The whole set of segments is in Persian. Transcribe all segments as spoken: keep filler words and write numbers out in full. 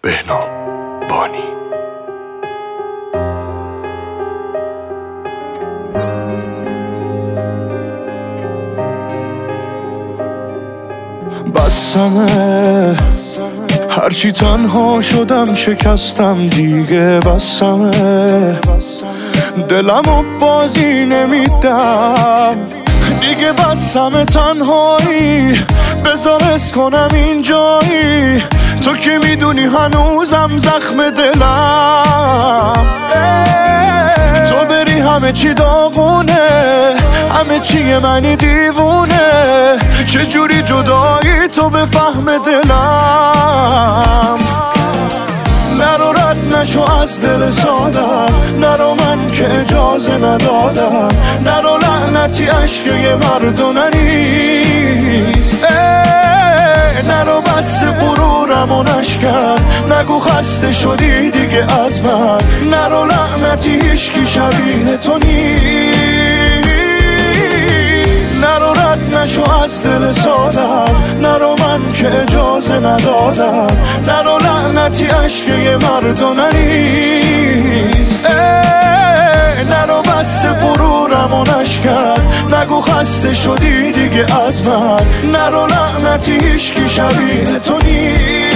بهنام بانی. بسمه هرچی تنها شدم شکستم دیگه، بسمه دلمو بازی نمیدم دیگه، بسمه تنهایی بذار اس کنم اینجایی، تو که میدونی هنوزم زخم دلم، تو بری همه چی داغونه، همه چی منی دیوونه، چجوری جدایی تو به فهم دلم، نرو رد نشو از دل سادم، نرو من که اجازه ندادم، نرو لعنتی عشق یه مرد و نریز، نرو بس غرورم و نشکن، نگو خسته شدی دیگه از من، نرو لعنتی هیچکی شبیه تو نیست، نرو رد نشو از دل سادم، نرو من که اجازه ندادم، نرو لعنتی عشق یه مرد و نریز، نرو بس غرورم و نشکن، نگو خسته شدی دیگه از من، نرو لعنتی هیچکی شبیه تو نیست.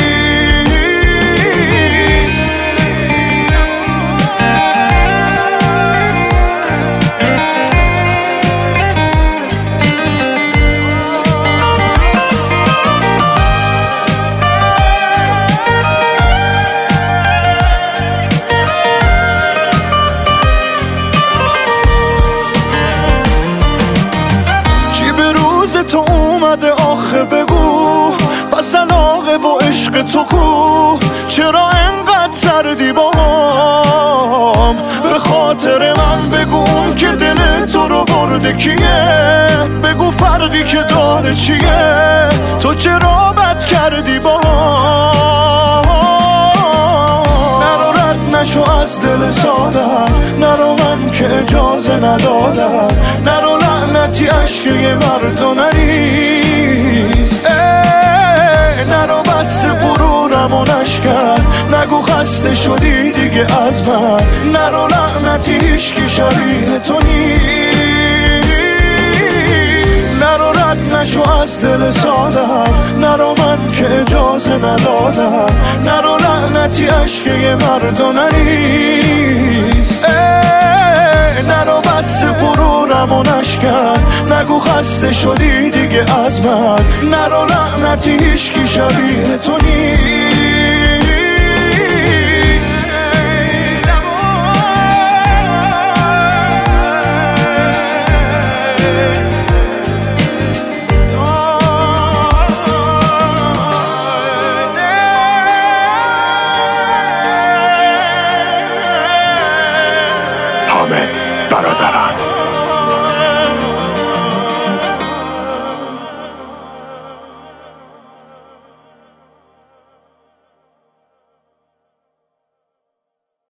تو اومده آخه بگو، پس علاقه با عشق تو کو، چرا انقدر سردی با هم، به خاطر من بگو که دل تو رو برده کیه، بگو فرقی که داره چیه، تو چرا بد کردی با هم، نرو رد نشو از دل سادم، نرو من که اجازه ندادم، نرو لعنتی عشق یه مرد و نریز، نرو بس غرورم و نشکن، نگو خسته شدی دیگه از من، نرو لعنتی هیچکی شبیه تو نیست، نرو رد نشو از دل سادم، نرو من که اجازه ندادم، نرو لعنتی عشق یه مرد و نریز، نرو بس غرورم و نشکن، نگو خسته شدی دیگه از من، نرو لعنتی هیچکی شبیه تو نیست.